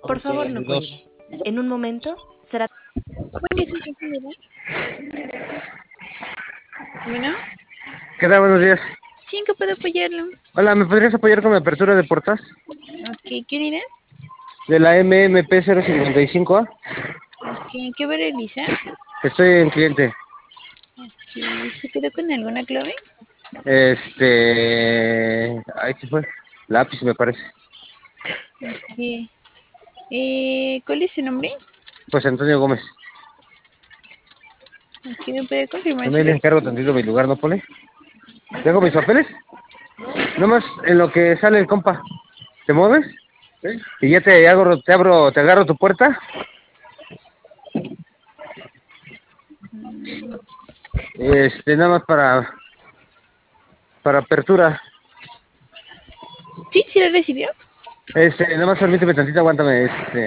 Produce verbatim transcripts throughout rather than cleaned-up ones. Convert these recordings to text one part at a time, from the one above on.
Por favor, no Dos. cuelgue. En un momento será... ¿Cuál es su señora? Bueno, ¿Qué tal? Buenos días. sí, ¿en qué puedo apoyarlo? Hola, ¿me podrías apoyar con la apertura de puertas? Ok, ¿quién era? De la M M P cero cincuenta y cinco A. Ok, ¿qué va a realizar? Estoy en cliente. Ok, ¿se quedó con alguna clave? Este... Ay, ¿qué fue? Lápiz, me parece. Ok. Eh, ¿cuál es su nombre? Pues Antonio Gómez. Ok, ¿me puede confirmar su También le dirección? encargo tantito mi lugar, ¿no, Pone? ¿Dejo mis papeles? Nomás en lo que sale el compa. ¿Te mueves? ¿Sí? Y ya te abro, te abro, te agarro tu puerta. Mm, Este, nada más para... Para apertura. ¿Sí? ¿Sí la recibió? Este, nada más permíteme tantito, aguántame, este...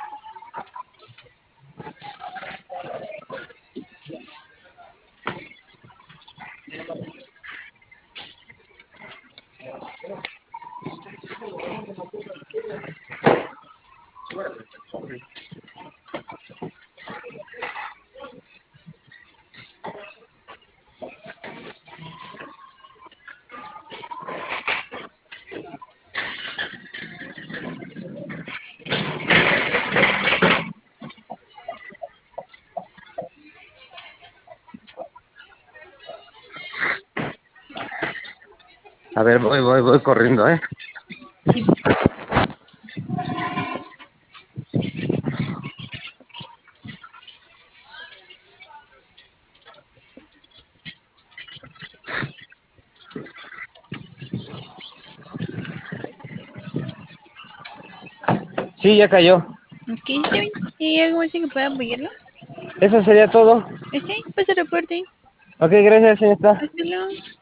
A ver, voy, voy, voy corriendo, ¿eh? Sí. Sí, ya cayó. Ok, está bien. ¿Y algo más en que pueda apoyarlo? Eso sería todo. Ok, pasa el reporte. Ok, gracias, señorita. Hasta luego.